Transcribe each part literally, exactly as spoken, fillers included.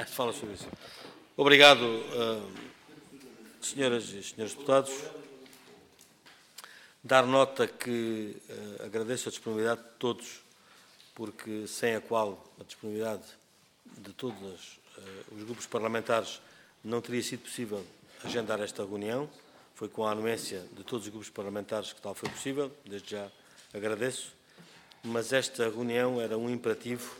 Fala sobre isso. Obrigado, uh, senhoras e senhores deputados. Dar nota que uh, agradeço a disponibilidade de todos, porque sem a qual a disponibilidade de todos uh, os grupos parlamentares não teria sido possível agendar esta reunião. Foi com a anuência de todos os grupos parlamentares que tal foi possível, desde já agradeço, mas esta reunião era um imperativo,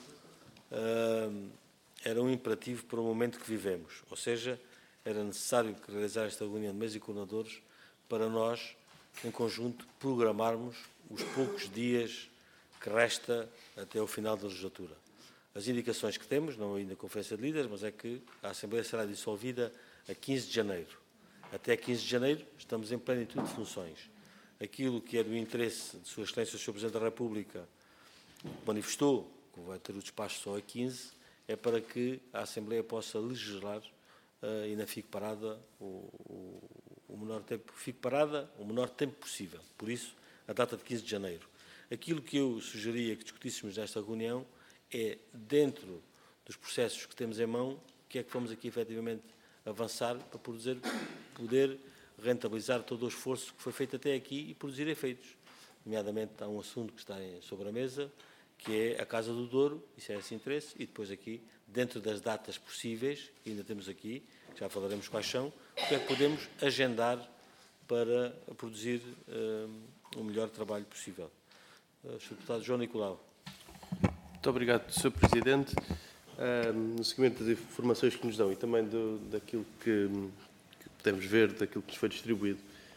uh, era um imperativo para o momento que vivemos, ou seja, era necessário realizar esta reunião de mesa e coordenadores para nós, em conjunto, programarmos os poucos dias que resta até o final da legislatura. As indicações que temos, não ainda a Conferência de Líderes, mas é que a Assembleia será dissolvida a quinze de janeiro. Até quinze de janeiro estamos em plenitude de funções. Aquilo que é do interesse de Sua Excelência, o senhor Presidente da República, manifestou, que vai ter o despacho só a quinze, é para que a Assembleia possa legislar uh, e não fique parada o, o, o menor tempo, fique parada o menor tempo possível. Por isso, a data de quinze de janeiro. Aquilo que eu sugeria que discutíssemos nesta reunião é, dentro dos processos que temos em mão, o que é que vamos aqui efetivamente avançar para poder, poder rentabilizar todo o esforço que foi feito até aqui e produzir efeitos. Nomeadamente, há um assunto que está sobre a mesa, que é a Casa do Douro, isso é esse interesse, e depois aqui, dentro das datas possíveis, que ainda temos aqui, já falaremos quais são, o que é que podemos agendar para produzir um, o melhor trabalho possível. Uh, senhor Deputado João Nicolau. Muito obrigado, senhor Presidente. Uh, no seguimento das informações que nos dão e também do, daquilo que, que podemos ver, daquilo que nos foi distribuído,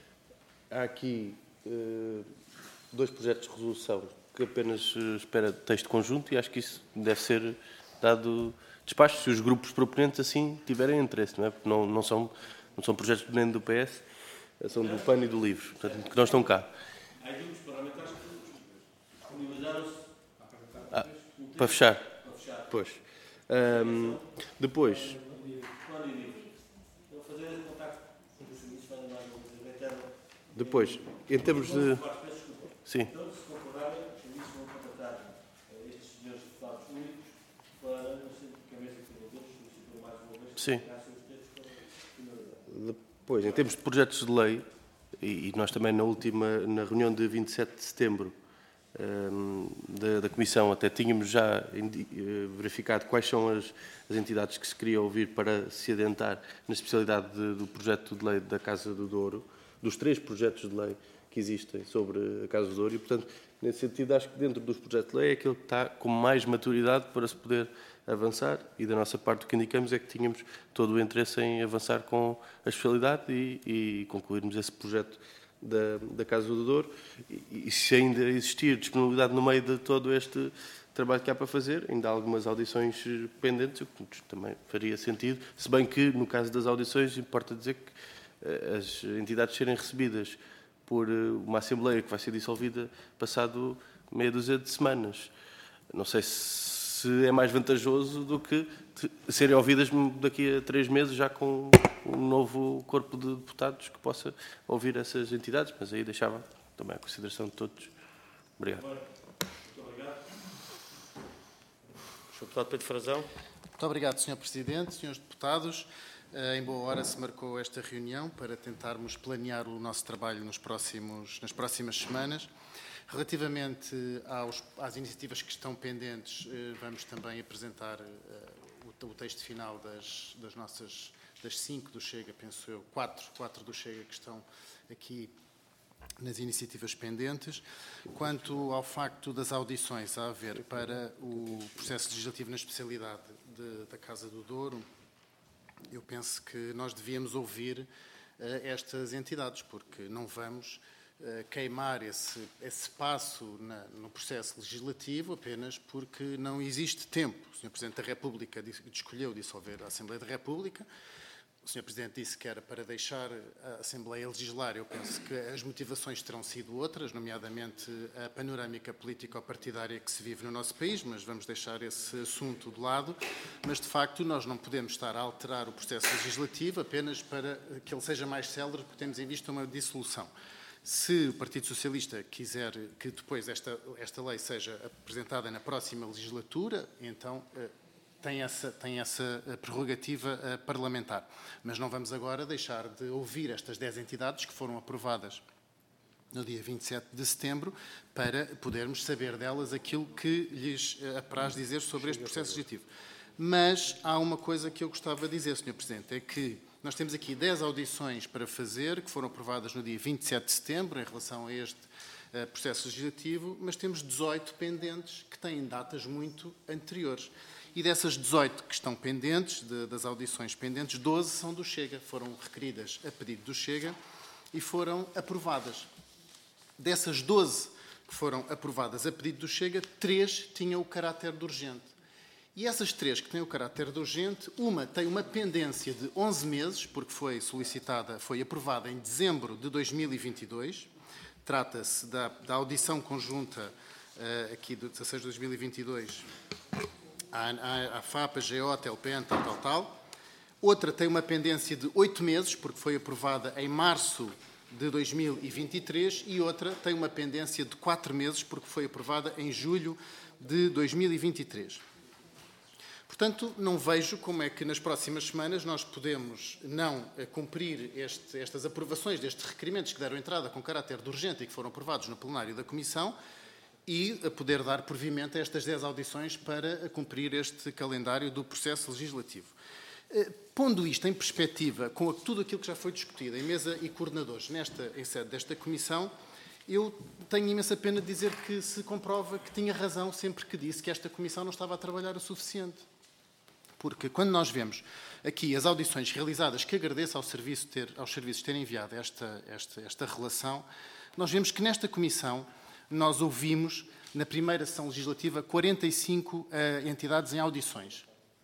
há aqui uh, dois projetos de resolução que apenas espera texto conjunto e acho que isso deve ser dado despacho se os grupos proponentes assim tiverem interesse, não é? Porque não, não, são, não são projetos nem do P S, são do P A N e do LIVRE, portanto, que não estão cá. Há grupos parlamentares que disponibilizaram-se ah, para fechar. Para fechar. Pois. Um, depois. Depois, em termos de. Sim. Sim. Depois, em termos de projetos de lei, e nós também na última, na reunião de vinte e sete de setembro um, da, da Comissão, até tínhamos já verificado quais são as, as entidades que se queria ouvir para se adentrar na especialidade de, do projeto de lei da Casa do Douro, dos três projetos de lei que existem sobre a Casa do Douro, e, portanto, nesse sentido, acho que dentro dos projetos de lei é aquele que está com mais maturidade para se poder avançar, e da nossa parte o que indicamos é que tínhamos todo o interesse em avançar com a especialidade e, e concluirmos esse projeto da, da Casa do Douro, e, e se ainda existir disponibilidade no meio de todo este trabalho que há para fazer, ainda há algumas audições pendentes, o que também faria sentido, se bem que no caso das audições importa dizer que as entidades serem recebidas por uma Assembleia que vai ser dissolvida passado meia dúzia de semanas. Não sei se é mais vantajoso do que serem ouvidas daqui a três meses já com um novo corpo de deputados que possa ouvir essas entidades, mas aí deixava também a consideração de todos. Obrigado. Muito obrigado. senhor Deputado Pedro Frazão. Muito obrigado, senhor Presidente, senhores deputados. Em boa hora se marcou esta reunião para tentarmos planear o nosso trabalho nos próximos, nas próximas semanas. Relativamente aos, às iniciativas que estão pendentes, vamos também apresentar o, o texto final das, das nossas, das cinco do Chega, penso eu, quatro, quatro do Chega que estão aqui nas iniciativas pendentes. Quanto ao facto das audições a haver para o processo legislativo na especialidade de, da Casa do Douro, eu penso que nós devíamos ouvir uh, estas entidades, porque não vamos uh, queimar esse, esse passo na, no processo legislativo apenas porque não existe tempo. O senhor Presidente da República disse, escolheu dissolver a Assembleia da República. O senhor Presidente disse que era para deixar a Assembleia legislar. Eu penso que as motivações terão sido outras, nomeadamente a panorâmica político-partidária que se vive no nosso país, mas vamos deixar esse assunto de lado. Mas, de facto, nós não podemos estar a alterar o processo legislativo apenas para que ele seja mais célere, porque temos em vista uma dissolução. Se o Partido Socialista quiser que depois esta, esta lei seja apresentada na próxima legislatura, então tem essa, tem essa prerrogativa uh, parlamentar. Mas não vamos agora deixar de ouvir estas dez entidades que foram aprovadas no dia vinte e sete de setembro, para podermos saber delas aquilo que lhes apraz dizer sobre este processo legislativo. Mas há uma coisa que eu gostava de dizer, senhor Presidente, é que nós temos aqui dez audições para fazer, que foram aprovadas no dia vinte e sete de setembro, em relação a este uh, processo legislativo, mas temos dezoito pendentes que têm datas muito anteriores. E dessas dezoito que estão pendentes, de, das audições pendentes, doze são do Chega, foram requeridas a pedido do Chega e foram aprovadas. Dessas doze que foram aprovadas a pedido do Chega, três tinham o caráter de urgente. E essas três que têm o caráter de urgente, uma tem uma pendência de onze meses, porque foi solicitada, foi aprovada em dezembro de dois mil e vinte e dois. Trata-se da, da audição conjunta, uh, aqui do dezasseis de dois mil e vinte e dois, à, à, à FAP, a G O, T L P N, tal, tal, tal. Outra tem uma pendência de oito meses, porque foi aprovada em março de dois mil e vinte e três, e outra tem uma pendência de quatro meses, porque foi aprovada em julho de dois mil e vinte e três. Portanto, não vejo como é que nas próximas semanas nós podemos não cumprir este, estas aprovações destes requerimentos que deram entrada com caráter de urgente e que foram aprovados no plenário da Comissão, e a poder dar provimento a estas dez audições para cumprir este calendário do processo legislativo. Pondo isto em perspectiva com tudo aquilo que já foi discutido em mesa e coordenadores nesta, em sede desta Comissão, eu tenho imensa pena de dizer que se comprova que tinha razão sempre que disse que esta Comissão não estava a trabalhar o suficiente. Porque quando nós vemos aqui as audições realizadas, que agradeço ao serviço ter, aos serviços terem enviado esta, esta, esta relação, nós vemos que nesta Comissão nós ouvimos, na primeira sessão legislativa, quarenta e cinco uh, entidades em audições.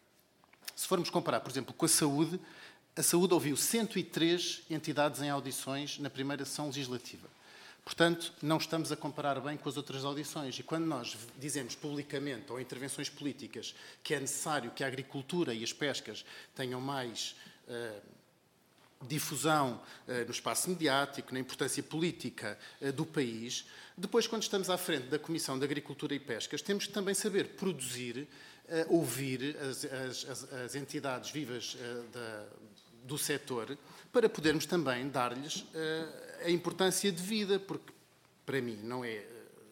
Se formos comparar, por exemplo, com a saúde, a saúde ouviu cento e três entidades em audições na primeira sessão legislativa. Portanto, não estamos a comparar bem com as outras audições. E quando nós dizemos publicamente, ou em intervenções políticas, que é necessário que a agricultura e as pescas tenham mais uh, difusão uh, no espaço mediático, na importância política uh, do país, depois, quando estamos à frente da Comissão de Agricultura e Pescas, temos que também saber produzir, uh, ouvir as, as, as entidades vivas uh, da, do setor, para podermos também dar-lhes uh, a importância devida, porque, para mim, não é,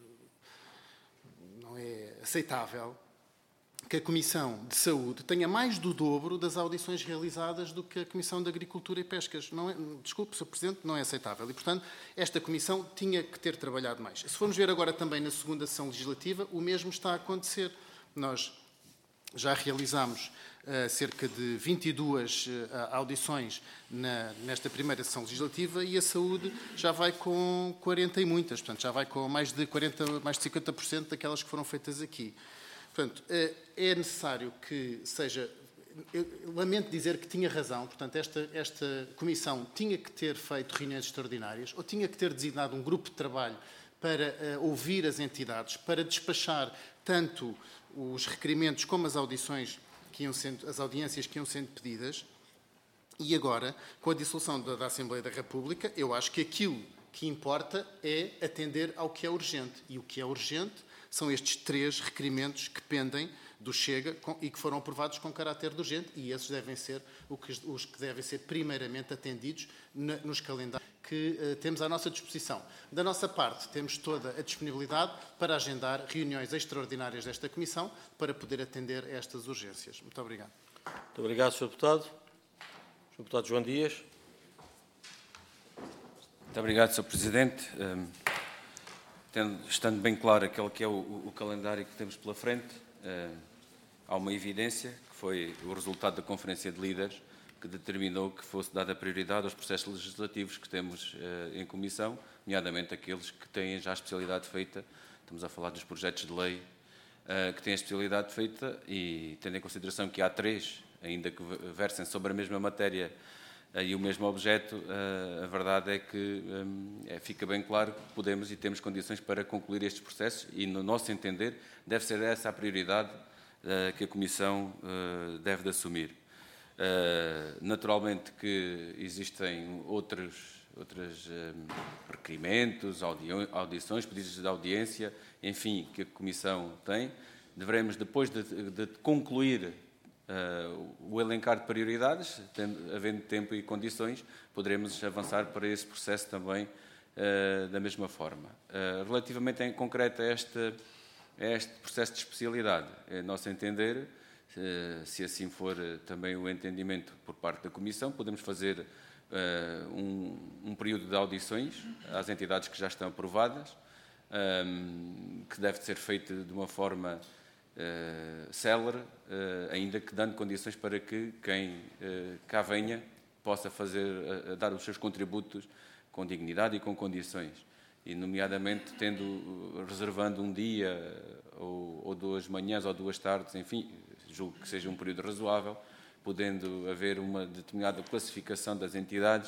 não é aceitável que a Comissão de Saúde tenha mais do dobro das audições realizadas do que a Comissão de Agricultura e Pescas. Não é, desculpe, senhor Presidente, não é aceitável. E, portanto, esta Comissão tinha que ter trabalhado mais. Se formos ver agora também na segunda sessão legislativa, o mesmo está a acontecer. Nós já realizámos uh, cerca de vinte e duas uh, audições na, nesta primeira sessão legislativa, e a saúde já vai com quarenta e muitas, portanto, já vai com mais de, quarenta, mais de cinquenta por cento daquelas que foram feitas aqui. Portanto, uh, é necessário que seja... Eu lamento dizer que tinha razão, portanto, esta, esta Comissão tinha que ter feito reuniões extraordinárias, ou tinha que ter designado um grupo de trabalho para uh, ouvir as entidades, para despachar tanto os requerimentos como as audições, que iam sendo, as audiências que iam sendo pedidas. E agora, com a dissolução da, da Assembleia da República, eu acho que aquilo que importa é atender ao que é urgente. E o que é urgente são estes três requerimentos que pendem do Chega com, e que foram aprovados com caráter de urgente, e esses devem ser o que, os que devem ser primeiramente atendidos na, nos calendários que uh, temos à nossa disposição. Da nossa parte, temos toda a disponibilidade para agendar reuniões extraordinárias desta Comissão para poder atender a estas urgências. Muito obrigado. Muito obrigado, senhor Deputado. senhor Deputado João Dias. Muito obrigado, senhor Presidente. Um, tendo, estando bem claro aquele que é o, o calendário que temos pela frente, uh, há uma evidência, que foi o resultado da Conferência de Líderes, que determinou que fosse dada prioridade aos processos legislativos que temos uh, em comissão, nomeadamente aqueles que têm já a especialidade feita. Estamos a falar dos projetos de lei uh, que têm a especialidade feita, e tendo em consideração que há três, ainda que versem sobre a mesma matéria uh, e o mesmo objeto, uh, a verdade é que um, é, fica bem claro que podemos e temos condições para concluir estes processos, e, no nosso entender, deve ser essa a prioridade uh, que a Comissão uh, deve de assumir. Uh, naturalmente que existem outros, outros um, requerimentos, audi audições, pedidos de audiência, enfim, que a Comissão tem. Devemos, depois de, de concluir uh, o elencar de prioridades, tendo, havendo tempo e condições, poderemos avançar para esse processo também uh, da mesma forma. Uh, relativamente em concreto a este, a este processo de especialidade, é nosso entender, uh, se assim for uh, também o entendimento por parte da Comissão, podemos fazer uh, um, um período de audições às entidades que já estão aprovadas, um, que deve ser feito de uma forma Uh, célere, uh, ainda que dando condições para que quem uh, cá venha possa fazer, uh, dar os seus contributos com dignidade e com condições, e nomeadamente tendo, uh, reservando um dia ou, ou duas manhãs ou duas tardes, enfim, julgo que seja um período razoável, podendo haver uma determinada classificação das entidades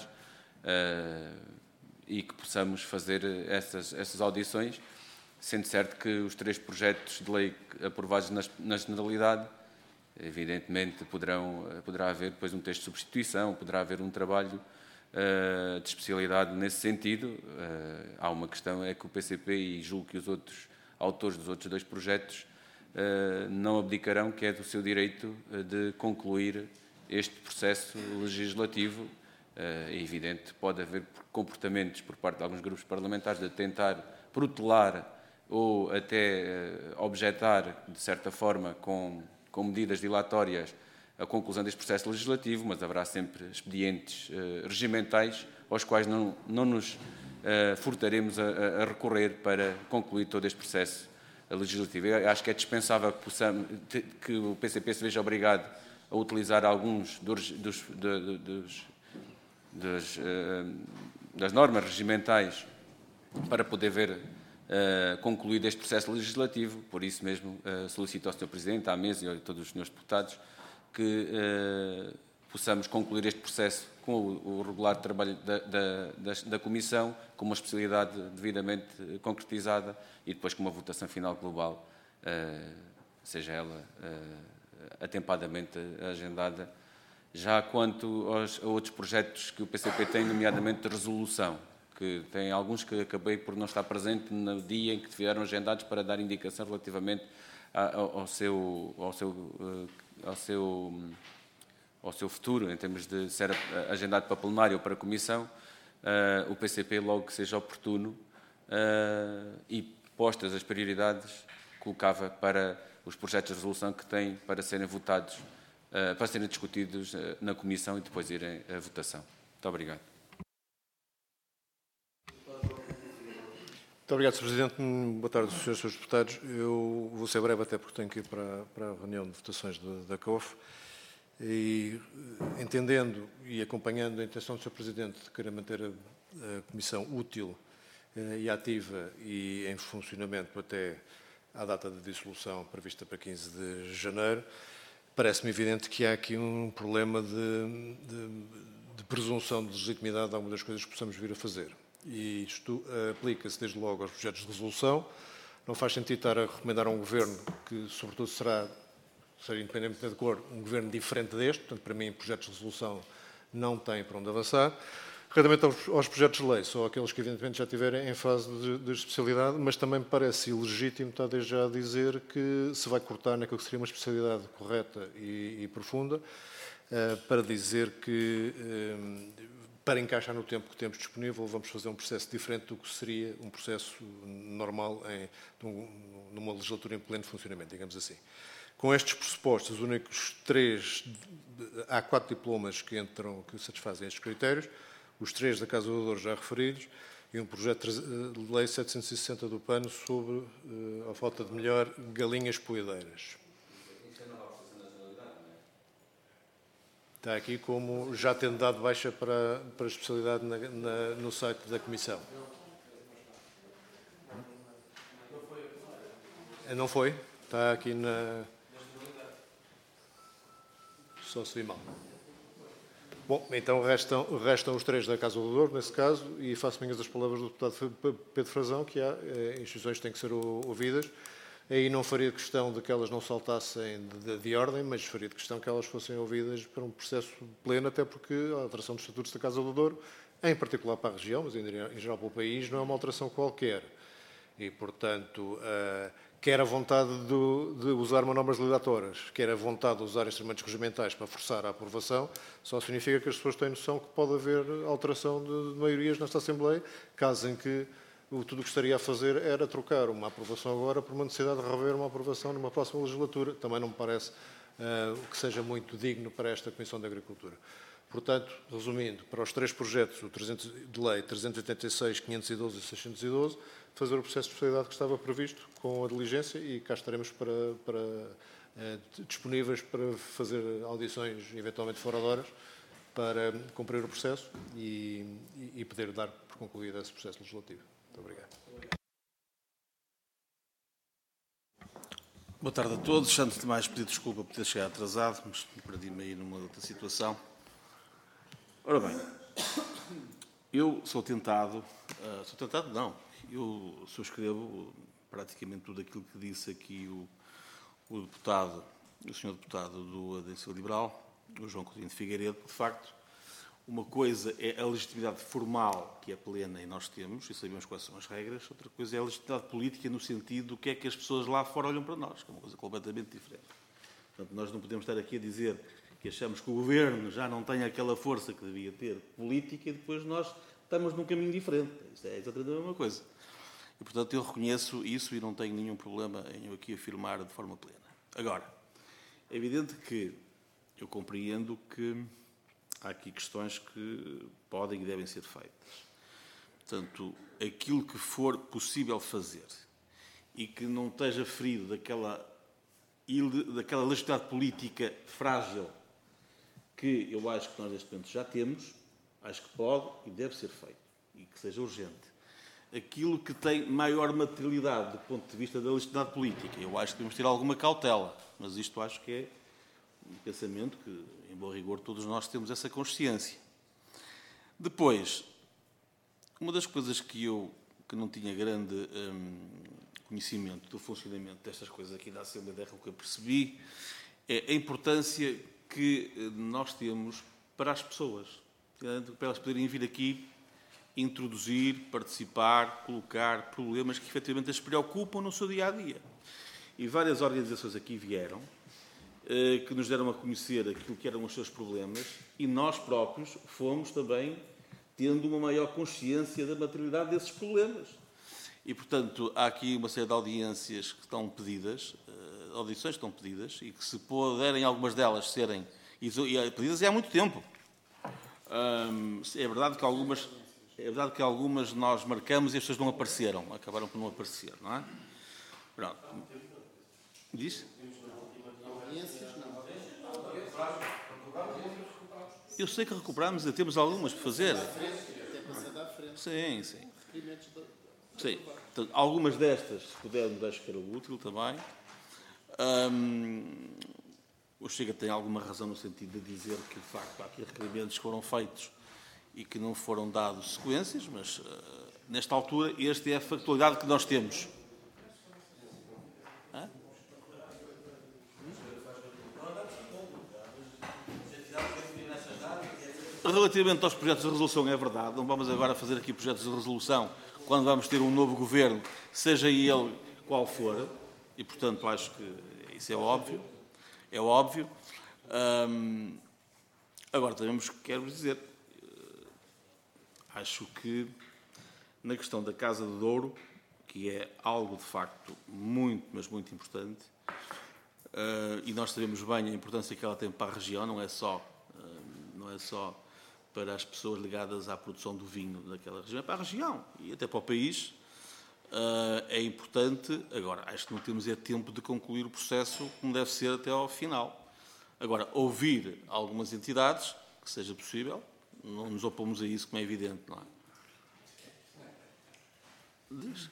uh, e que possamos fazer essas, essas audições, sendo certo que os três projetos de lei aprovados na generalidade, evidentemente poderão, poderá haver depois um texto de substituição, poderá haver um trabalho uh, de especialidade nesse sentido. Uh, há uma questão, é que o P C P, e julgo que os outros autores dos outros dois projetos uh, não abdicarão, que é do seu direito de concluir este processo legislativo. Uh, é evidente, pode haver comportamentos por parte de alguns grupos parlamentares de tentar protelar ou até uh, objetar, de certa forma, com, com medidas dilatórias, a conclusão deste processo legislativo, mas haverá sempre expedientes uh, regimentais aos quais não, não nos uh, furtaremos a, a recorrer para concluir todo este processo legislativo. Eu acho que é dispensável que, possamos, que o P C P se veja obrigado a utilizar alguns dos, dos, de, dos, dos, uh, das normas regimentais para poder ver Uh, concluído este processo legislativo. Por isso mesmo uh, solicito ao senhor Presidente, à mesa e a todos os senhores deputados que uh, possamos concluir este processo com o, o regular trabalho da, da, da, da Comissão, com uma especialidade devidamente concretizada e depois com uma votação final global, uh, seja ela uh, atempadamente agendada. Já quanto aos, a outros projetos que o P C P tem, nomeadamente de resolução, que tem alguns que acabei por não estar presente no dia em que tiveram agendados para dar indicação relativamente ao, ao, seu, ao, seu, ao, seu, ao seu futuro, em termos de ser agendado para plenário ou para comissão, uh, o P C P, logo que seja oportuno, uh, e postas as prioridades, colocava para os projetos de resolução que têm para serem votados, uh, para serem discutidos uh, na comissão e depois irem à votação. Muito obrigado. Muito obrigado, senhor Presidente. Boa tarde, senhores senhores deputados. Eu vou ser breve, até porque tenho que ir para, para a reunião de votações de, da C O F. E, entendendo e acompanhando a intenção do senhor Presidente de querer manter a, a Comissão útil eh, e ativa e em funcionamento até à data de dissolução prevista para quinze de janeiro, parece-me evidente que há aqui um problema de, de, de presunção de legitimidade de algumas das coisas que possamos vir a fazer. E isto uh, aplica-se desde logo aos projetos de resolução. Não faz sentido estar a recomendar a um governo que, sobretudo, será, será independentemente de cor, um governo diferente deste. Portanto, para mim, projetos de resolução não têm para onde avançar. Relativamente aos, aos projetos de lei, só aqueles que, evidentemente, já estiverem em fase de, de especialidade, mas também me parece ilegítimo estar desde já a dizer que se vai cortar naquilo que seria uma especialidade correta e, e profunda, uh, para dizer que... Uh, para encaixar no tempo que temos disponível, vamos fazer um processo diferente do que seria um processo normal em, numa legislatura em pleno funcionamento, digamos assim. Com estes pressupostos, os únicos três, há quatro diplomas que entram, que satisfazem estes critérios, os três da Casa do Douro já referidos, e um projeto de lei setecentos e sessenta do PAN sobre, a falta de melhor, galinhas poedeiras. Está aqui como já tendo dado baixa para, para a especialidade na, na, no site da Comissão. Não foi? Está aqui na... Só se vi mal. Bom, então restam, restam os três da Casa do Douro, nesse caso, e faço minhas as palavras do deputado Pedro Frazão, que há eh, instituições que têm que ser ouvidas. Aí não faria questão de que elas não saltassem de, de, de ordem, mas faria de questão que elas fossem ouvidas para um processo pleno, até porque a alteração dos estatutos da Casa do Douro, em particular para a região, mas em geral para o país, não é uma alteração qualquer. E, portanto, uh, quer a vontade do, de usar manobras dilatatórias, quer a vontade de usar instrumentos regimentais para forçar a aprovação, só significa que as pessoas têm noção que pode haver alteração de, de maiorias nesta Assembleia, caso em que o, tudo o que estaria a fazer era trocar uma aprovação agora por uma necessidade de rever uma aprovação numa próxima legislatura. Também não me parece uh, que seja muito digno para esta Comissão de Agricultura. Portanto, resumindo, para os três projetos o trezentos, de lei trezentos e oitenta e seis, quinhentos e doze e seiscentos e doze, fazer o processo de especialidade que estava previsto com a diligência e cá estaremos para, para, eh, disponíveis para fazer audições, eventualmente fora de horas, para cumprir o processo e, e poder dar por concluído esse processo legislativo. Muito obrigado. Boa tarde a todos. Antes de mais, pedir desculpa por ter chegado atrasado, mas perdi-me aí numa outra situação. Ora bem, eu sou tentado, uh, sou tentado não, eu subscrevo praticamente tudo aquilo que disse aqui o, o deputado, o senhor deputado do Adesão Liberal, o João Coutinho de Figueiredo. De facto, uma coisa é a legitimidade formal, que é plena e nós temos, e sabemos quais são as regras, outra coisa é a legitimidade política no sentido do que é que as pessoas lá fora olham para nós, que é uma coisa completamente diferente. Portanto, nós não podemos estar aqui a dizer que achamos que o Governo já não tem aquela força que devia ter política e depois nós estamos num caminho diferente. Isto é exatamente a mesma coisa. E, portanto, eu reconheço isso e não tenho nenhum problema em eu aqui afirmar de forma plena. Agora, é evidente que eu compreendo que há aqui questões que podem e devem ser feitas. Portanto, aquilo que for possível fazer e que não esteja ferido daquela, daquela legitimidade política frágil que eu acho que nós neste momento já temos, acho que pode e deve ser feito, e que seja urgente. Aquilo que tem maior materialidade do ponto de vista da legitimidade política, eu acho que devemos ter alguma cautela, mas isto acho que é um pensamento que, em bom rigor, todos nós temos essa consciência. Depois, uma das coisas que eu, que não tinha grande hum, conhecimento do funcionamento destas coisas aqui da Assembleia da República, percebi é a importância que nós temos para as pessoas, para elas poderem vir aqui introduzir, participar, colocar problemas que efetivamente as preocupam no seu dia-a-dia. E várias organizações aqui vieram, que nos deram a conhecer aquilo que eram os seus problemas e nós próprios fomos também tendo uma maior consciência da materialidade desses problemas. E, portanto, há aqui uma série de audiências que estão pedidas, audições que estão pedidas e que, se puderem algumas delas serem pedidas, é há muito tempo. É verdade que algumas, é verdade que algumas nós marcamos e as pessoas não apareceram, acabaram por não aparecer, não é? Pronto. Diz? Eu sei que recuperamos, temos algumas para fazer. Sim, sim. Sim. Então, algumas destas, se pudermos, acho que era útil também. Hum, o Chega tem alguma razão no sentido de dizer que, de facto, há aqui requerimentos que foram feitos e que não foram dados sequências, mas, uh, nesta altura, esta é a factualidade que nós temos. Hã? Relativamente aos projetos de resolução, é verdade, não vamos agora fazer aqui projetos de resolução quando vamos ter um novo governo, seja ele qual for, e, portanto, acho que isso é óbvio, é óbvio. Hum, agora, também quero dizer, acho que na questão da Casa de Douro, que é algo, de facto, muito, mas muito importante, uh, e nós sabemos bem a importância que ela tem para a região, não é só, uh, não é só para as pessoas ligadas à produção do vinho daquela região, é para a região e até para o país. Uh, é importante. Agora, acho que não temos é tempo de concluir o processo como deve ser até ao final. Agora, ouvir algumas entidades, que seja possível, não nos opomos a isso, como é evidente, não é? Diz.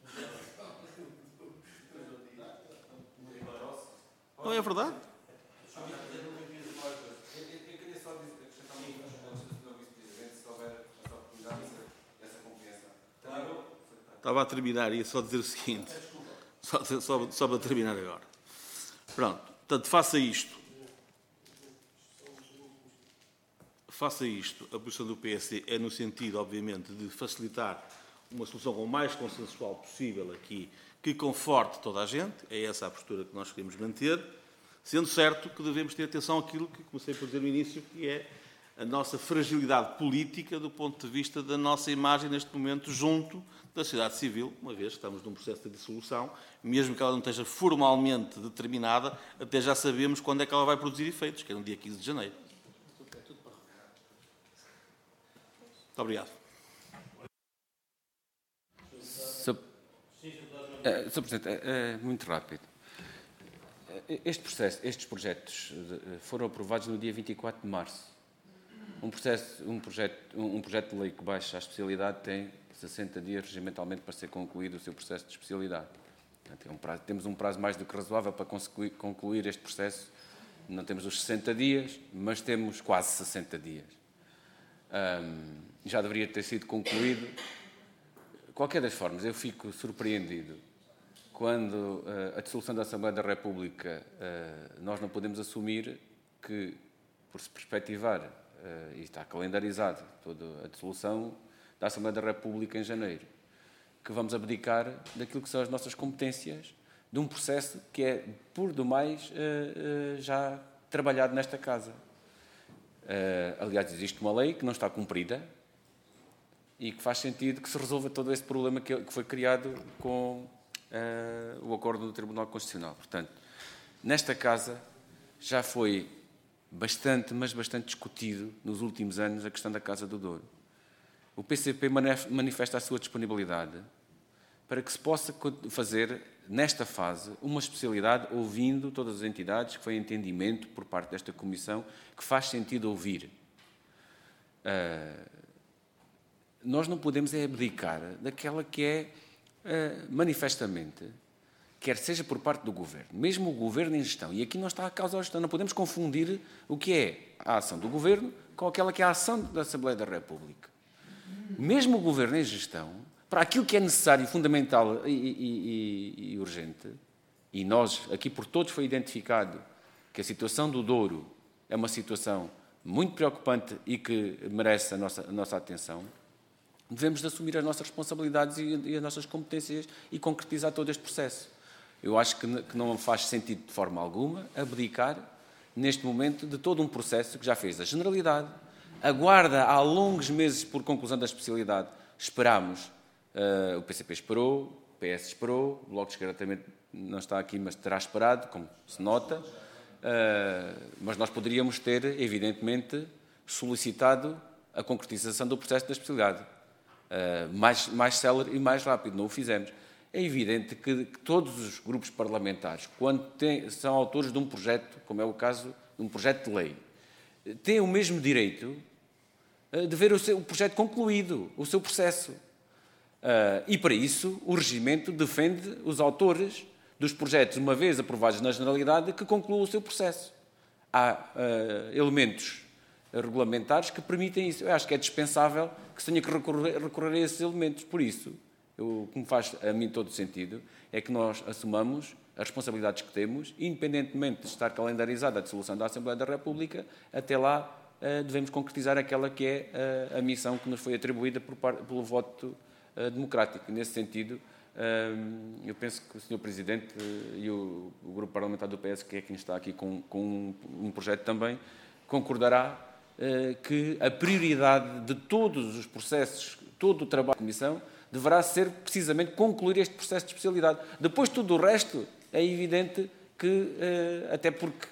Não é verdade? Estava a terminar, ia só dizer o seguinte, só, só, só para terminar agora. Pronto, portanto, faça isto. Faça isto. A posição do P S D é no sentido, obviamente, de facilitar uma solução o mais consensual possível aqui que conforte toda a gente, é essa a postura que nós queremos manter, sendo certo que devemos ter atenção àquilo que comecei por dizer no início, que é a nossa fragilidade política do ponto de vista da nossa imagem neste momento junto da sociedade civil, uma vez que estamos num processo de dissolução, mesmo que ela não esteja formalmente determinada, até já sabemos quando é que ela vai produzir efeitos, que é no dia quinze de janeiro. Muito obrigado. Senhor Presidente, é, é muito rápido. Este processo, estes projetos foram aprovados no dia vinte e quatro de março. Um, processo, um, projeto, um projeto de lei que baixa a especialidade tem sessenta dias regimentalmente para ser concluído o seu processo de especialidade. Portanto, é um prazo, temos um prazo mais do que razoável para concluir, concluir este processo. Não temos os sessenta dias, mas temos quase sessenta dias. Um, já deveria ter sido concluído. Qualquer das formas, eu fico surpreendido quando uh, a dissolução da Assembleia da República, uh, nós não podemos assumir que, por se perspectivar, uh, e está calendarizado toda a dissolução da Assembleia da República em janeiro, que vamos abdicar daquilo que são as nossas competências de um processo que é, por demais, uh, uh, já trabalhado nesta Casa. Uh, aliás, existe uma lei que não está cumprida e que faz sentido que se resolva todo esse problema que, que foi criado com uh, o acordo do Tribunal Constitucional. Portanto, nesta Casa já foi bastante, mas bastante discutido nos últimos anos a questão da Casa do Douro. O P C P manifesta a sua disponibilidade para que se possa fazer, nesta fase, uma especialidade ouvindo todas as entidades, que foi entendimento por parte desta Comissão, que faz sentido ouvir. Uh, nós não podemos é abdicar daquela que é, uh, manifestamente, quer seja por parte do Governo, mesmo o Governo em gestão, e aqui não está a causa da gestão, não podemos confundir o que é a ação do Governo com aquela que é a ação da Assembleia da República. Mesmo o Governo em gestão, para aquilo que é necessário, fundamental e, e, e, e urgente, e nós, aqui por todos foi identificado que a situação do Douro é uma situação muito preocupante e que merece a nossa, a nossa atenção, devemos de assumir as nossas responsabilidades e, e as nossas competências e concretizar todo este processo. Eu acho que, que não faz sentido de forma alguma abdicar, neste momento, de todo um processo que já fez a Generalidade, aguarda há longos meses por conclusão da especialidade. Esperámos, uh, o P C P esperou, o P S esperou, o Bloco de Esquerda também não está aqui, mas terá esperado, como se nota, uh, mas nós poderíamos ter, evidentemente, solicitado a concretização do processo da especialidade, uh, mais, mais célere e mais rápido, não o fizemos. É evidente que, que todos os grupos parlamentares, quando têm, são autores de um projeto, como é o caso de um projeto de lei, têm o mesmo direito de ver o, seu, o projeto concluído, o seu processo. Uh, e, para isso, o regimento defende os autores dos projetos, uma vez aprovados na Generalidade, que concluam o seu processo. Há uh, elementos regulamentares que permitem isso. Eu acho que é dispensável que se tenha que recorrer, recorrer a esses elementos. Por isso, eu, o que me faz a mim todo sentido é que nós assumamos as responsabilidades que temos, independentemente de estar calendarizada a dissolução da Assembleia da República, até lá devemos concretizar aquela que é a missão que nos foi atribuída por parte, pelo voto democrático. Nesse sentido, eu penso que o senhor Presidente e o, o Grupo Parlamentar do P S, que é quem está aqui com, com um, um projeto também, concordará que a prioridade de todos os processos, todo o trabalho da Comissão, deverá ser precisamente concluir este processo de especialidade. Depois, tudo o resto, é evidente que, até porque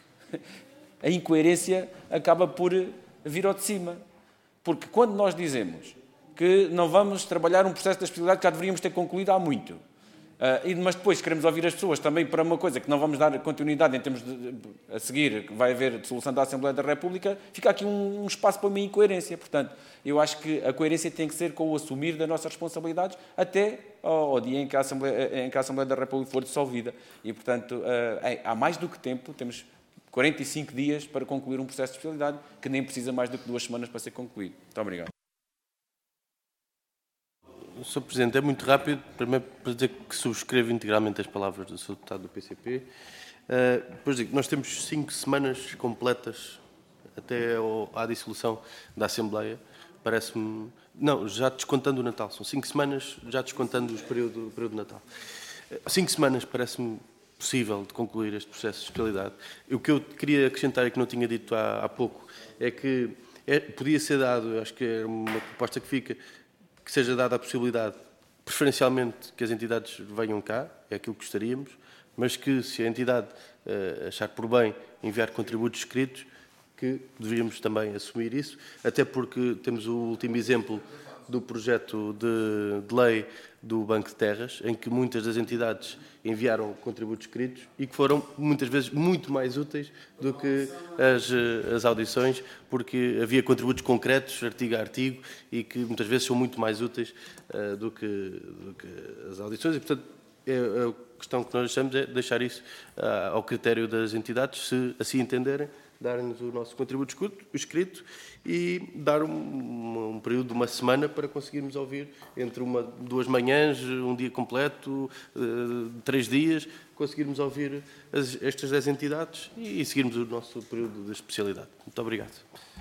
a incoerência acaba por vir ao de cima. Porque quando nós dizemos que não vamos trabalhar um processo de especialidade que já deveríamos ter concluído há muito, uh, mas depois queremos ouvir as pessoas também para uma coisa que não vamos dar continuidade em termos de, a seguir, que vai haver dissolução da Assembleia da República, fica aqui um, um espaço para uma incoerência. Portanto, eu acho que a coerência tem que ser com o assumir das nossas responsabilidades até ao, ao dia em que, a Assembleia, em que a Assembleia da República for dissolvida. E, portanto, uh, é, há mais do que tempo, temos quarenta e cinco dias para concluir um processo de especialidade que nem precisa mais do que duas semanas para ser concluído. Muito obrigado. senhor Presidente, é muito rápido. Primeiro, para dizer que subscrevo integralmente as palavras do senhor Deputado do P C P. Uh, depois digo, nós temos cinco semanas completas até ao, à dissolução da Assembleia. Parece-me... Não, já descontando o Natal. São cinco semanas já descontando o período, o período de Natal. Cinco semanas parece-me possível de concluir este processo de especialidade. O que eu queria acrescentar e que não tinha dito há, há pouco é que é, podia ser dado, acho que é uma proposta que fica, que seja dada a possibilidade, preferencialmente, que as entidades venham cá, é aquilo que gostaríamos, mas que se a entidade uh, achar por bem enviar contributos escritos, que deveríamos também assumir isso, até porque temos o último exemplo do projeto de, de lei do Banco de Terras, em que muitas das entidades enviaram contributos escritos e que foram muitas vezes muito mais úteis do que as, as audições, porque havia contributos concretos, artigo a artigo, e que muitas vezes são muito mais úteis uh, do, que, do que as audições. E, portanto, é, a questão que nós deixamos é deixar isso uh, ao critério das entidades, se assim entenderem, dar-nos o nosso contributo escrito e dar um, um período de uma semana para conseguirmos ouvir entre uma, duas manhãs, um dia completo, uh, três dias, conseguirmos ouvir as, estas dez entidades e, e seguirmos o nosso período de especialidade. Muito obrigado.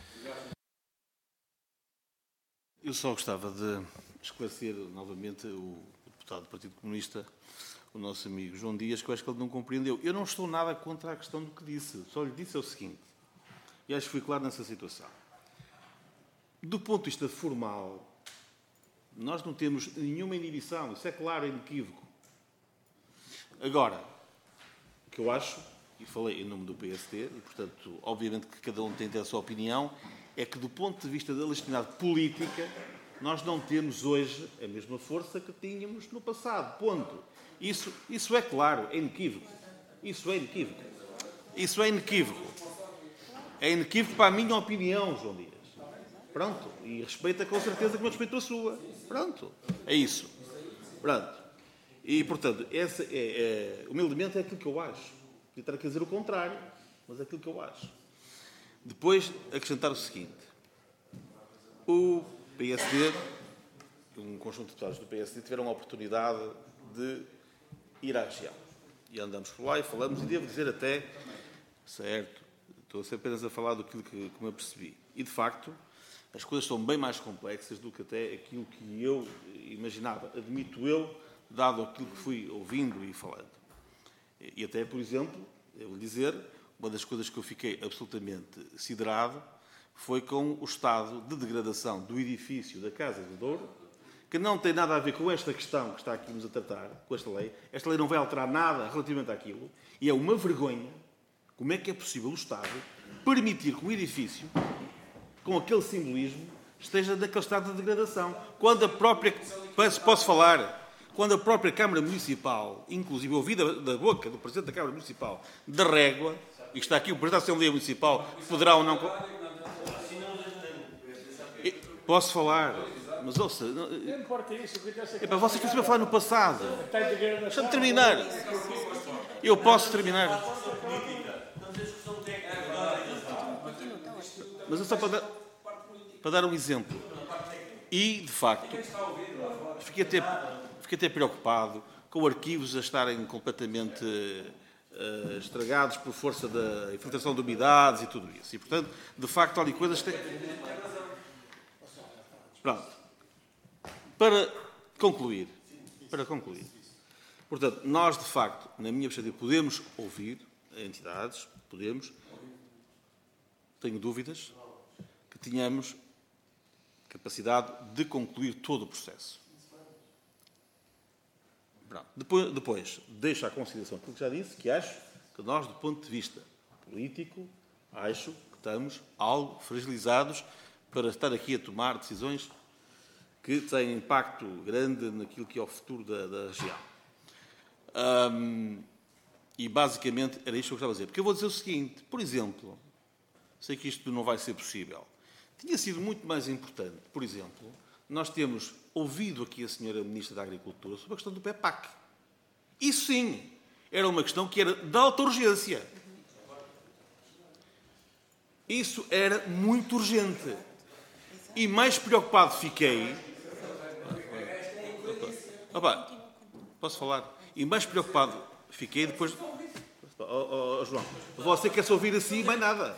Eu só gostava de esclarecer novamente o deputado do Partido Comunista, o nosso amigo João Dias, que eu acho que ele não compreendeu. Eu não estou nada contra a questão do que disse, só lhe disse o seguinte, e acho que fui claro nessa situação. Do ponto de vista formal, nós não temos nenhuma inibição, isso é claro, é inequívoco. Agora, o que eu acho, e falei em nome do P S D, e portanto, obviamente que cada um tem a sua opinião, é que do ponto de vista da legitimidade política, nós não temos hoje a mesma força que tínhamos no passado, ponto. Isso, isso é claro, é inequívoco. Isso é inequívoco. Isso é inequívoco. É inequívoco para a minha opinião, João Dias. Pronto. E respeita com certeza como eu respeito a sua. Pronto. É isso. Pronto. E, portanto, essa é, é, humildemente é aquilo que eu acho. Podia estar a dizer o contrário, mas é aquilo que eu acho. Depois, acrescentar o seguinte. O P S D, um conjunto de deputados do P S D, tiveram a oportunidade de ir à região. E andamos por lá e falamos, e devo dizer até, certo, estou apenas a falar do que, que me apercebi. E, de facto, as coisas são bem mais complexas do que até aquilo que eu imaginava. Admito eu, dado aquilo que fui ouvindo e falando. E até, por exemplo, devo dizer, uma das coisas que eu fiquei absolutamente siderado foi com o estado de degradação do edifício da Casa do Douro, que não tem nada a ver com esta questão que está aqui nos a tratar, com esta lei. Esta lei não vai alterar nada relativamente àquilo, e é uma vergonha como é que é possível o Estado permitir que um edifício, com aquele simbolismo, esteja naquele estado de degradação. Quando a própria... Posso falar? Quando a própria Câmara Municipal, inclusive ouvi da, da boca do Presidente da Câmara Municipal, de régua, e está aqui o Presidente da Assembleia Municipal, poderá ou não... Posso falar? Mas ouça... Não importa isso. É para vocês que estão a falar no passado. Deixa-me terminar. Eu posso terminar. Mas é só para dar, para dar um exemplo. E, de facto, fiquei até, fiquei até preocupado com arquivos a estarem completamente uh, estragados por força da infiltração de umidades e tudo isso. E, portanto, de facto, ali coisas têm... Pronto. Para concluir, para concluir, portanto, nós, de facto, na minha perspectiva, podemos ouvir entidades, podemos, tenho dúvidas, que tenhamos capacidade de concluir todo o processo. Pronto. Depois, depois, deixo à consideração aquilo que já disse, que acho que nós, do ponto de vista político, acho que estamos algo fragilizados para estar aqui a tomar decisões que têm impacto grande naquilo que é o futuro da, da região. Um, e, basicamente, era isto que eu gostava de dizer. Porque eu vou dizer o seguinte, por exemplo, sei que isto não vai ser possível, tinha sido muito mais importante, por exemplo, nós temos ouvido aqui a senhora Ministra da Agricultura sobre a questão do P E P A C. Isso, sim, era uma questão que era de alta urgência. Isso era muito urgente. E mais preocupado fiquei... Opa, posso falar? E mais preocupado fiquei depois... Oh, oh, oh, João, você quer se ouvir assim, mais nada.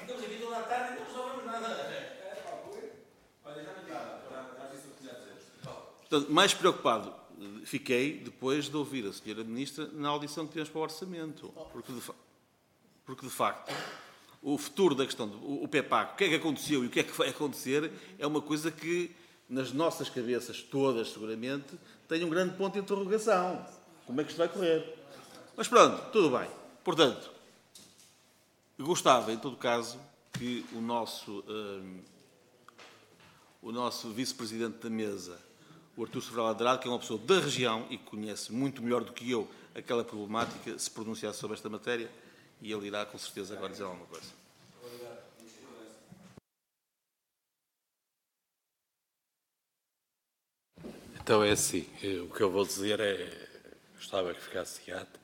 Portanto, mais preocupado fiquei depois de ouvir a senhora Ministra na audição que tivemos para o Orçamento. Porque, de, fa porque, de facto, o futuro da questão do o PEPAC, o que é que aconteceu e o que é que vai acontecer, é uma coisa que, nas nossas cabeças todas, seguramente, tem um grande ponto de interrogação. Como é que isto vai correr? Mas pronto, tudo bem. Portanto, gostava, em todo caso, que o nosso, um, o nosso vice-presidente da mesa, o Artur Sobral Andrade, que é uma pessoa da região e que conhece muito melhor do que eu aquela problemática, se pronunciasse sobre esta matéria, e ele irá, com certeza, agora dizer alguma coisa. Então é assim, o que eu vou dizer é, gostava que ficasse quieto,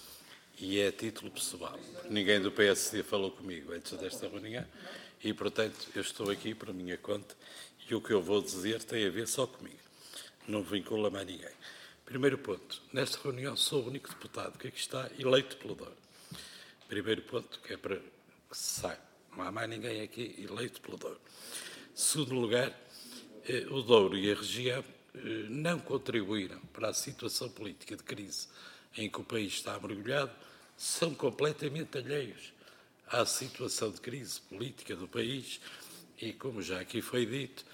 e é a título pessoal. Ninguém do P S D falou comigo antes desta reunião e, portanto, eu estou aqui por minha conta e o que eu vou dizer tem a ver só comigo. Não vincula mais ninguém. Primeiro ponto. Nesta reunião sou o único deputado que aqui está eleito pelo Douro. Primeiro ponto, que é para que se saiba. Não há mais ninguém aqui eleito pelo Douro. Segundo lugar, o Douro e a região não contribuíram para a situação política de crise em que o país está mergulhado, são completamente alheios à situação de crise política do país e, como já aqui foi dito,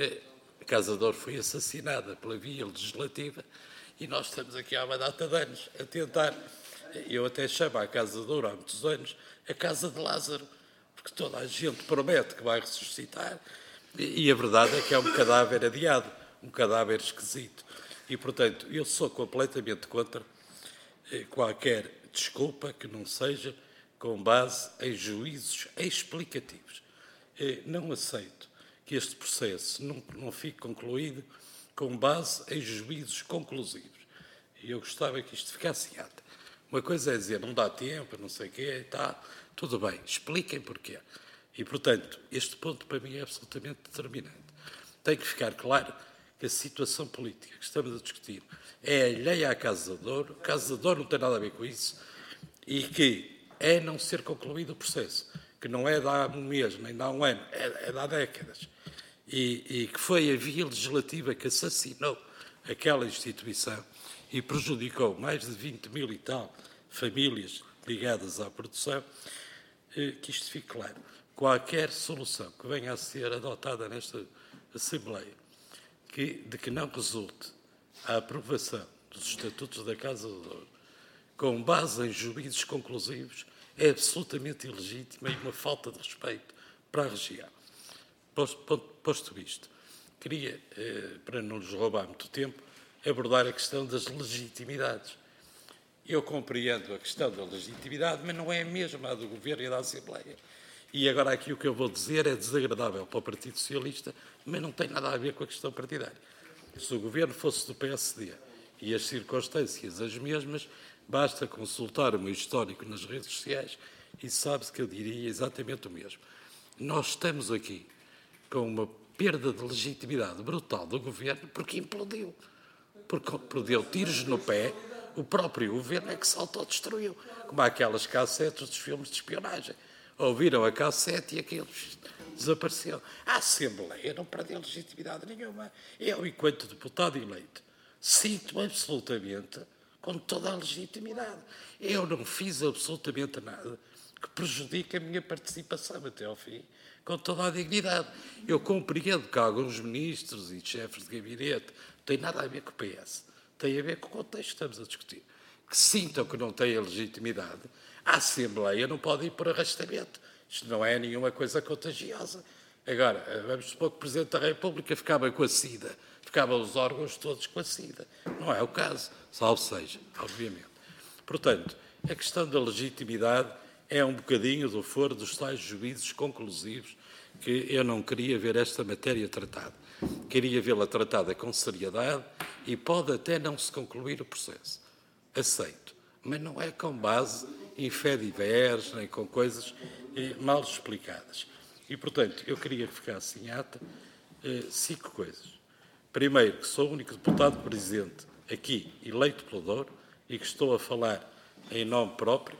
a Casa de Douro foi assassinada pela via legislativa e nós estamos aqui há uma data de anos a tentar, eu até chamo a Casa de Douro há muitos anos, a Casa de Lázaro, porque toda a gente promete que vai ressuscitar e a verdade é que é um cadáver adiado, um cadáver esquisito. E, portanto, eu sou completamente contra qualquer desculpa que não seja com base em juízos explicativos. Não aceito que este processo não, não fique concluído com base em juízos conclusivos. E eu gostava que isto ficasse em ata. Uma coisa é dizer, não dá tempo, não sei o quê, tá, tudo bem, expliquem porquê. E, portanto, este ponto para mim é absolutamente determinante. Tem que ficar claro que a situação política que estamos a discutir é alheia à Casa de Douro, a Casa de Douro não tem nada a ver com isso, e que é não ser concluído o processo, que não é de há um mês, nem de há um ano, é, é de há décadas, e, e que foi a via legislativa que assassinou aquela instituição e prejudicou mais de vinte mil e tal famílias ligadas à produção, que isto fique claro. Qualquer solução que venha a ser adotada nesta Assembleia, que, de que não resulte a aprovação dos estatutos da Casa do Douro, com base em juízos conclusivos, é absolutamente ilegítima e uma falta de respeito para a região. Posto, posto isto, queria, eh, para não lhes roubar muito tempo, abordar a questão das legitimidades. Eu compreendo a questão da legitimidade, mas não é a mesma a do Governo e da Assembleia. E agora aqui o que eu vou dizer é desagradável para o Partido Socialista, mas não tem nada a ver com a questão partidária. Se o Governo fosse do P S D e as circunstâncias as mesmas, basta consultar o meu histórico nas redes sociais e sabe-se que eu diria exatamente o mesmo. Nós estamos aqui com uma perda de legitimidade brutal do Governo porque implodiu. Porque deu tiros no pé, o próprio Governo é que se autodestruiu. Como aquelas cassetes dos filmes de espionagem. Ouviram a cassete e aqueles desapareceram. A Assembleia não perdeu legitimidade nenhuma. Eu, enquanto deputado eleito, sinto absolutamente com toda a legitimidade. Eu não fiz absolutamente nada que prejudique a minha participação até ao fim, com toda a dignidade. Eu compreendo que alguns ministros e chefes de gabinete não têm nada a ver com o P S, tem a ver com o contexto que estamos a discutir. Que sintam que não têm a legitimidade, a Assembleia não pode ir por arrastamento. Isto não é nenhuma coisa contagiosa. Agora, vamos supor que o Presidente da República ficava com a SIDA, ficavam os órgãos todos com a SIDA. Não é o caso, salvo seja, obviamente. Portanto, a questão da legitimidade é um bocadinho do foro dos tais juízos conclusivos que eu não queria ver esta matéria tratada. Queria vê-la tratada com seriedade e pode até não se concluir o processo. Aceito. Mas não é com base em fé diversa, nem com coisas eh, mal explicadas. E, portanto, eu queria que ficasse em ata eh, cinco coisas. Primeiro, que sou o único deputado presente aqui, eleito pelo Douro, e que estou a falar em nome próprio.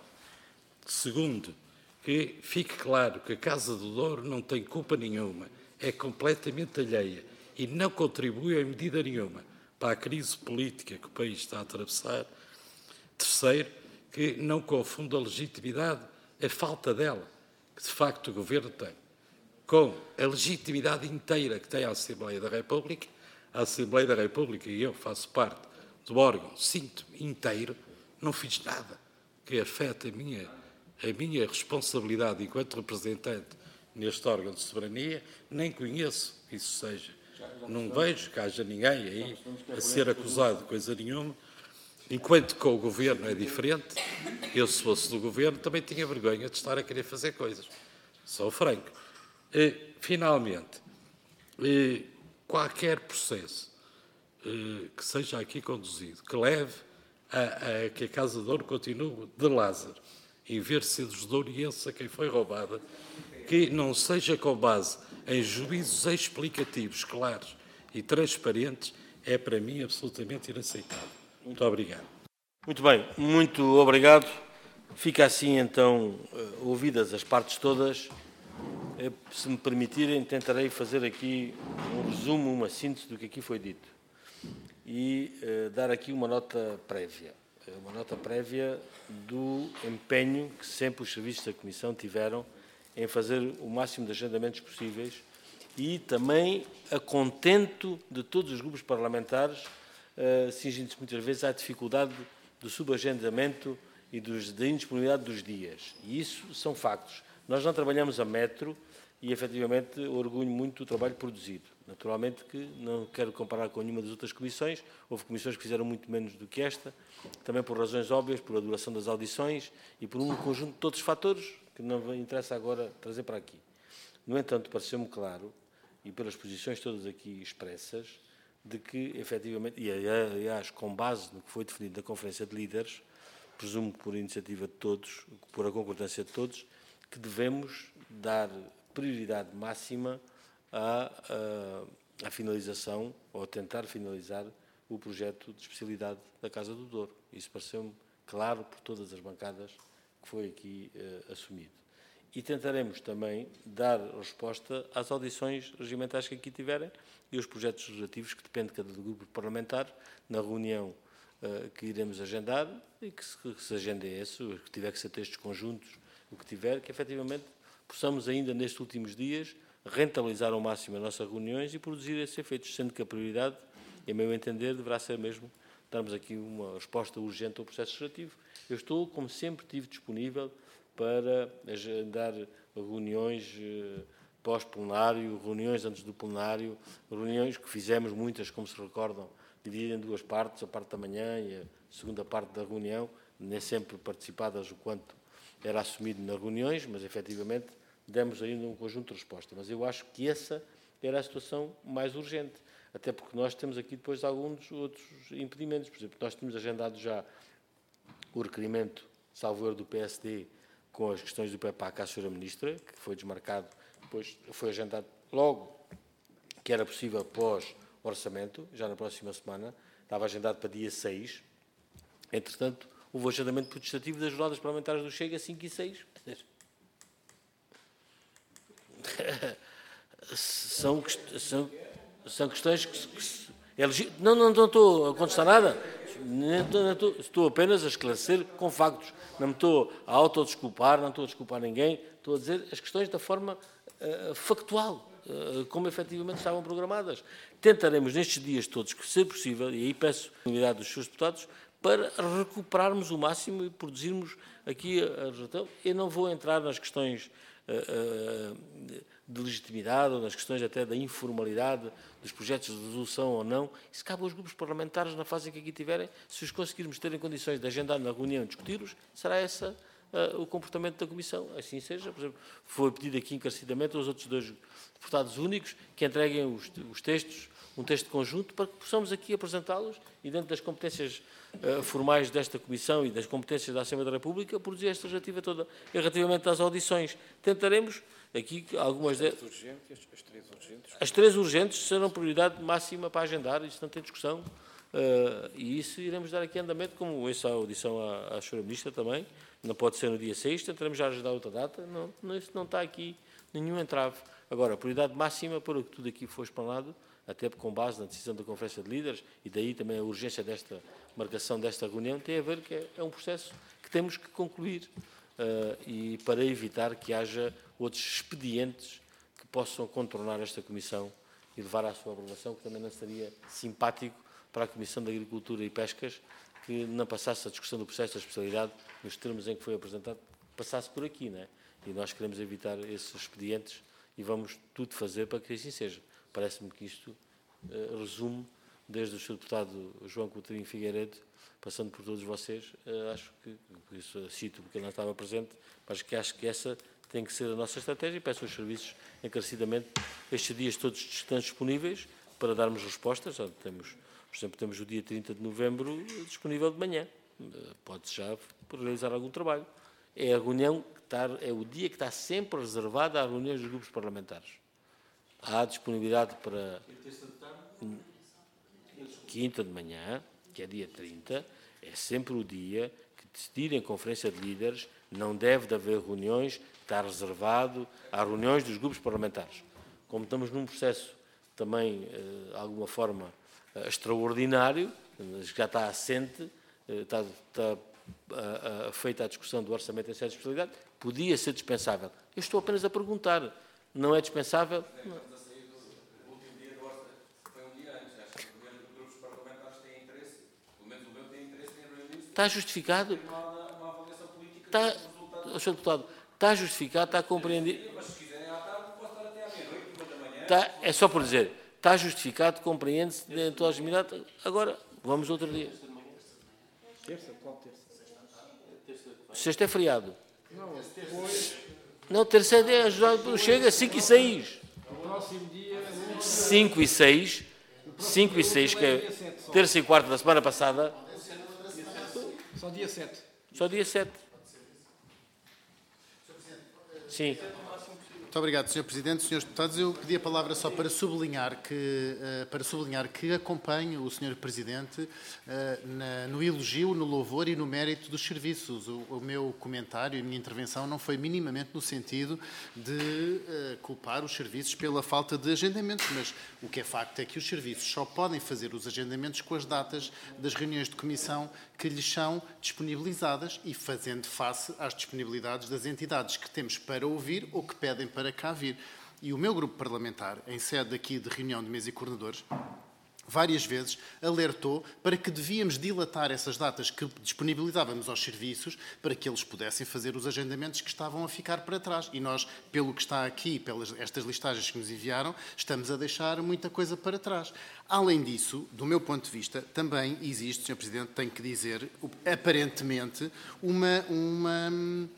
Segundo, que fique claro que a Casa do Douro não tem culpa nenhuma, é completamente alheia e não contribui em medida nenhuma para para a crise política que o país está a atravessar. Terceiro, que não confunda a legitimidade, a falta dela, que de facto o Governo tem, com a legitimidade inteira que tem a Assembleia da República. A Assembleia da República, e eu faço parte do órgão, sinto-me inteiro, não fiz nada que afete a minha, a minha responsabilidade enquanto representante neste órgão de soberania, nem conheço que isso seja. Não vejo que haja ninguém aí a ser acusado de coisa nenhuma, enquanto com o Governo é diferente. Eu, se fosse do Governo, também tinha vergonha de estar a querer fazer coisas. Sou franco. E, finalmente, e, qualquer processo e, que seja aqui conduzido, que leve a, a que a Casa de Ouro continue de Lázaro, em vez de ser dos dourienses a quem foi roubada, que não seja com base em juízos explicativos claros e transparentes, é para mim absolutamente inaceitável. Muito obrigado. Muito bem, muito obrigado. Fica assim, então, ouvidas as partes todas. Se me permitirem, tentarei fazer aqui um resumo, uma síntese do que aqui foi dito e uh, dar aqui uma nota prévia. Uma nota prévia do empenho que sempre os serviços da Comissão tiveram em fazer o máximo de agendamentos possíveis e também a contento de todos os grupos parlamentares, uh, cingindo-se muitas vezes à dificuldade do subagendamento e dos, da indisponibilidade dos dias. E isso são factos. Nós não trabalhamos a metro e, efetivamente, orgulho muito do trabalho produzido. Naturalmente que não quero comparar com nenhuma das outras comissões. Houve comissões que fizeram muito menos do que esta, também por razões óbvias, por a duração das audições e por um conjunto de outros fatores que não interessa agora trazer para aqui. No entanto, pareceu-me claro, e pelas posições todas aqui expressas, de que, efetivamente, e aliás, com base no que foi definido na Conferência de Líderes, presumo que por iniciativa de todos, por a concordância de todos, que devemos dar prioridade máxima à, à, à finalização, ou tentar finalizar, o projeto de especialidade da Casa do Douro. Isso pareceu-me claro por todas as bancadas que foi aqui uh, assumido. E tentaremos também dar resposta às audições regimentais que aqui tiverem e aos projetos legislativos que depende de cada grupo parlamentar, na reunião uh, que iremos agendar, e que se, que se agende esse, o que tiver que ser textos conjuntos, o que tiver, que efetivamente possamos ainda nestes últimos dias rentabilizar ao máximo as nossas reuniões e produzir esses efeitos, sendo que a prioridade, em meu entender, deverá ser mesmo darmos aqui uma resposta urgente ao processo legislativo. Eu estou, como sempre, estive disponível para agendar reuniões pós-plenário, reuniões antes do plenário, reuniões que fizemos muitas, como se recordam, divididas em duas partes, a parte da manhã e a segunda parte da reunião, nem sempre participadas o quanto era assumido nas reuniões, mas efetivamente demos ainda um conjunto de respostas. Mas eu acho que essa era a situação mais urgente, até porque nós temos aqui depois alguns outros impedimentos. Por exemplo, nós tínhamos agendado já o requerimento, salvo erro, do P S D com as questões do P E P A C à senhora Ministra, que foi desmarcado, depois foi agendado logo que era possível pós-orçamento, já na próxima semana, estava agendado para dia seis. Entretanto, houve o agendamento protestativo das jornadas parlamentares do Chega, cinco e seis. são, são, são questões que, que é legítimo. Não, não, não estou a contestar nada. Não, não estou, estou apenas a esclarecer com factos. Não me estou a autodesculpar, não estou a desculpar ninguém. Estou a dizer as questões da forma uh, factual, uh, como efetivamente estavam programadas. Tentaremos nestes dias todos, que ser possível, e aí peço a unidade dos seus deputados, para recuperarmos o máximo e produzirmos aqui a resolução. Eu não vou entrar nas questões uh, uh, de legitimidade ou nas questões até da informalidade dos projetos de resolução ou não. Isso cabe aos grupos parlamentares na fase em que aqui tiverem. Se os conseguirmos ter em condições de agendar na reunião e discutir-os, será esse uh, o comportamento da Comissão. Assim seja. Por exemplo, foi pedido aqui encarecidamente aos outros dois deputados únicos que entreguem os, os textos, um texto conjunto, para que possamos aqui apresentá-los e, dentro das competências uh, formais desta Comissão e das competências da Assembleia da República, produzir esta legislativa toda. E relativamente às audições, tentaremos aqui algumas... De... As três urgentes? As três urgentes serão prioridade máxima para agendar, isso não tem discussão. Uh, e isso iremos dar aqui andamento, como essa audição à, à senhora Ministra também, não pode ser no dia seis, tentaremos já agendar outra data, não, não, isso não está aqui nenhum entrave. Agora, a prioridade máxima, para que tudo aqui for explanado, até com base na decisão da Conferência de Líderes, e daí também a urgência desta marcação desta reunião, tem a ver que é, é um processo que temos que concluir uh, e para evitar que haja outros expedientes que possam contornar esta Comissão e levar à sua aprovação, que também não seria simpático para a Comissão de Agricultura e Pescas, que não passasse a discussão do processo da especialidade nos termos em que foi apresentado, passasse por aqui, não é? E nós queremos evitar esses expedientes e vamos tudo fazer para que assim seja. Parece-me que isto uh, resume, desde o senhor Deputado João Coutinho Figueiredo, passando por todos vocês, uh, acho que, por isso cito porque ele não estava presente, mas que acho que essa tem que ser a nossa estratégia e peço aos serviços encarecidamente estes dias todos estão disponíveis para darmos respostas. Temos, por exemplo, temos o dia trinta de novembro disponível de manhã, uh, pode-se já realizar algum trabalho. É a reunião que está, é o dia que está sempre reservado às reuniões dos grupos parlamentares. Há disponibilidade para quinta de manhã, que é dia trinta, é sempre o dia que decidir em Conferência de Líderes, não deve de haver reuniões, está reservado às reuniões dos grupos parlamentares. Como estamos num processo também, de alguma forma, extraordinário, já está assente, está, está a, a, feita a discussão do orçamento em sede de especialidade, podia ser dispensável. Eu estou apenas a perguntar, não é dispensável? Não. Está justificado? Está, senhor Deputado, está justificado, está compreendido? Está, é só por dizer, está justificado, compreende-se dentro da legitimidade. Agora, vamos outro dia. Terça? Qual terça? Sexta é feriado. Não, não terça é ajudado, chega cinco e seis. cinco e seis, cinco e seis, que é terça e quarta da semana passada. Só dia sete. Só dia sete. Sim. Muito obrigado, senhor Presidente. senhores Deputados, eu pedi a palavra só para sublinhar que, uh, para sublinhar que acompanho o senhor Presidente uh, na, no elogio, no louvor e no mérito dos serviços. O, o meu comentário e a minha intervenção não foi minimamente no sentido de uh, culpar os serviços pela falta de agendamentos, mas o que é facto é que os serviços só podem fazer os agendamentos com as datas das reuniões de comissão que lhes são disponibilizadas e fazendo face às disponibilidades das entidades que temos para ouvir ou que pedem para cá vir. E o meu grupo parlamentar, em sede aqui de reunião de mesa e coordenadores, várias vezes alertou para que devíamos dilatar essas datas que disponibilizávamos aos serviços para que eles pudessem fazer os agendamentos que estavam a ficar para trás. E nós, pelo que está aqui, pelas estas listagens que nos enviaram, estamos a deixar muita coisa para trás. Além disso, do meu ponto de vista, também existe, senhor Presidente, tenho que dizer, aparentemente, uma... uma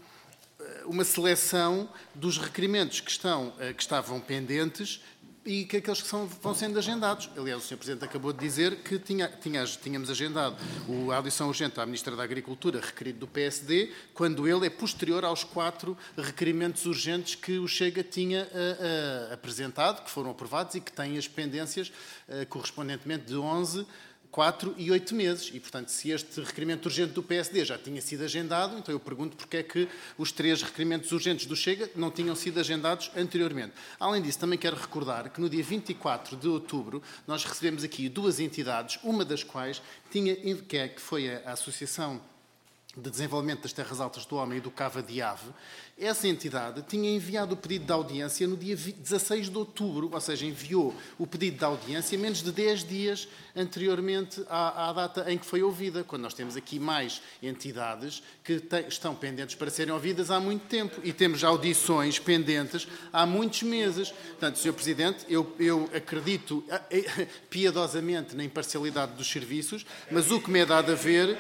uma seleção dos requerimentos que, estão, que estavam pendentes e que aqueles que são, vão sendo agendados. Aliás, o senhor Presidente acabou de dizer que tinha, tinha, tínhamos agendado a audição urgente à Ministra da Agricultura, requerido do P S D, quando ele é posterior aos quatro requerimentos urgentes que o Chega tinha uh, uh, apresentado, que foram aprovados e que têm as pendências uh, correspondentemente de onze, quatro e oito meses. E, portanto, se este requerimento urgente do P S D já tinha sido agendado, então eu pergunto porque é que os três requerimentos urgentes do Chega não tinham sido agendados anteriormente. Além disso, também quero recordar que no dia vinte e quatro de outubro nós recebemos aqui duas entidades, uma das quais tinha, que, é, que foi a Associação de Desenvolvimento das Terras Altas do Homem e do Cava de Ave. Essa entidade tinha enviado o pedido de audiência no dia dezasseis de outubro, ou seja, enviou o pedido de audiência menos de dez dias anteriormente à, à data em que foi ouvida, quando nós temos aqui mais entidades que te, estão pendentes para serem ouvidas há muito tempo e temos audições pendentes há muitos meses. Portanto, senhor Presidente, eu, eu acredito piedosamente na imparcialidade dos serviços, mas o que me é dado a ver...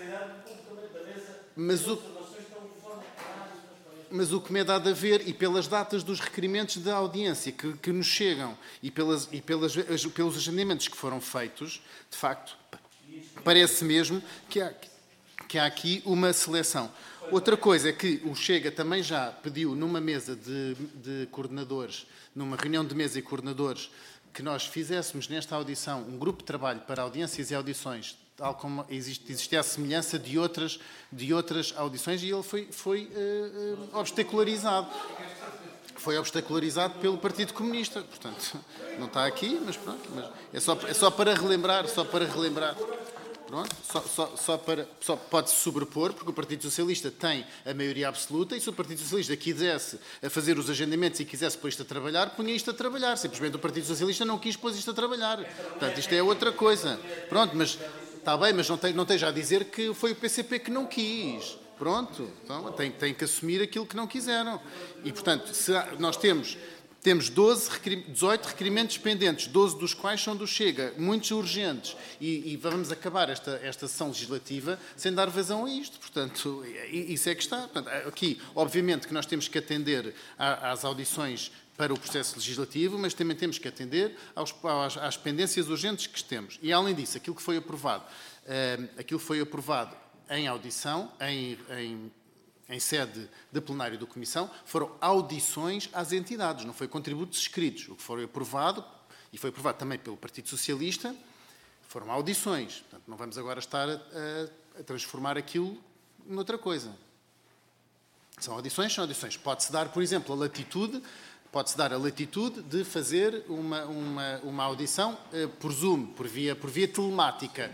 Mas o, mas o que me é dado a ver, e pelas datas dos requerimentos de audiência que, que nos chegam, e, pelas, e pelas, pelos agendamentos que foram feitos, de facto, parece mesmo que há, que há aqui uma seleção. Outra coisa é que o Chega também já pediu numa mesa de, de coordenadores, numa reunião de mesa e coordenadores, que nós fizéssemos nesta audição um grupo de trabalho para audiências e audições, tal como existe, existia a semelhança de outras, de outras audições, e ele foi, foi uh, uh, obstacularizado. foi obstacularizado pelo Partido Comunista. Portanto, não está aqui, mas pronto. Mas é, só, é só para relembrar, só para relembrar. Pronto, só, só, só, para, só pode-se sobrepor, porque o Partido Socialista tem a maioria absoluta, e se o Partido Socialista quisesse a fazer os agendamentos e quisesse pôr isto a trabalhar, punha isto a trabalhar. Simplesmente o Partido Socialista não quis pôr isto a trabalhar. Portanto, isto é outra coisa. Pronto, mas está bem, mas não, tem, não esteja a dizer que foi o P C P que não quis. Pronto, então tem, tem que assumir aquilo que não quiseram. E, portanto, se há, nós temos... Temos doze, dezoito requerimentos pendentes, doze dos quais são do Chega, muitos urgentes, e, e vamos acabar esta, esta sessão legislativa sem dar vazão a isto. Portanto, isso é que está. Portanto, aqui, obviamente, que nós temos que atender às audições para o processo legislativo, mas também temos que atender aos, às, às pendências urgentes que temos. E, além disso, aquilo que foi aprovado, uh, aquilo foi aprovado em audição, em... em em sede de plenário da Comissão, foram audições às entidades, não foi contributos escritos. O que foi aprovado, e foi aprovado também pelo Partido Socialista, foram audições. Portanto, não vamos agora estar a, a, a transformar aquilo noutra coisa. São audições, são audições. Pode-se dar, por exemplo, a latitude, pode-se dar a latitude de fazer uma, uma, uma audição uh, por Zoom, por via, por via telemática.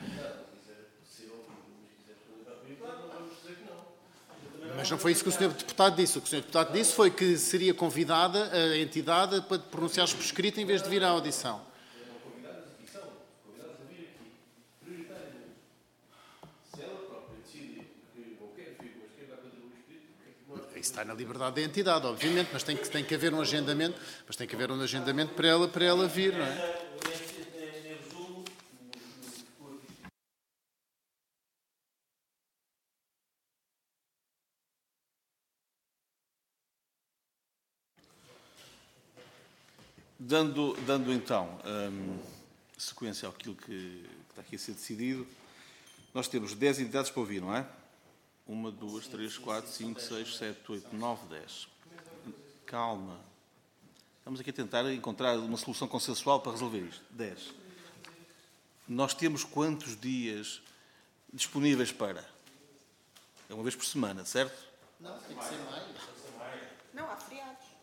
Mas não foi isso que o senhor Deputado disse. O que o senhor Deputado disse foi que seria convidada a entidade para pronunciar-se por escrito em vez de vir à audição. Isso está na liberdade da entidade, obviamente, mas tem que, tem que haver um agendamento, mas tem que haver um agendamento para ela, para ela vir, não é? Dando, dando então hum, sequência àquilo que, que está aqui a ser decidido, nós temos dez entidades para ouvir, não é? Uma, duas, três, quatro, cinco, seis, sete, oito, nove, dez. Calma. Estamos aqui a tentar encontrar uma solução consensual para resolver isto. dez. Nós temos quantos dias disponíveis para? É uma vez por semana, certo? Não, tem que ser mais. Não, há feriados.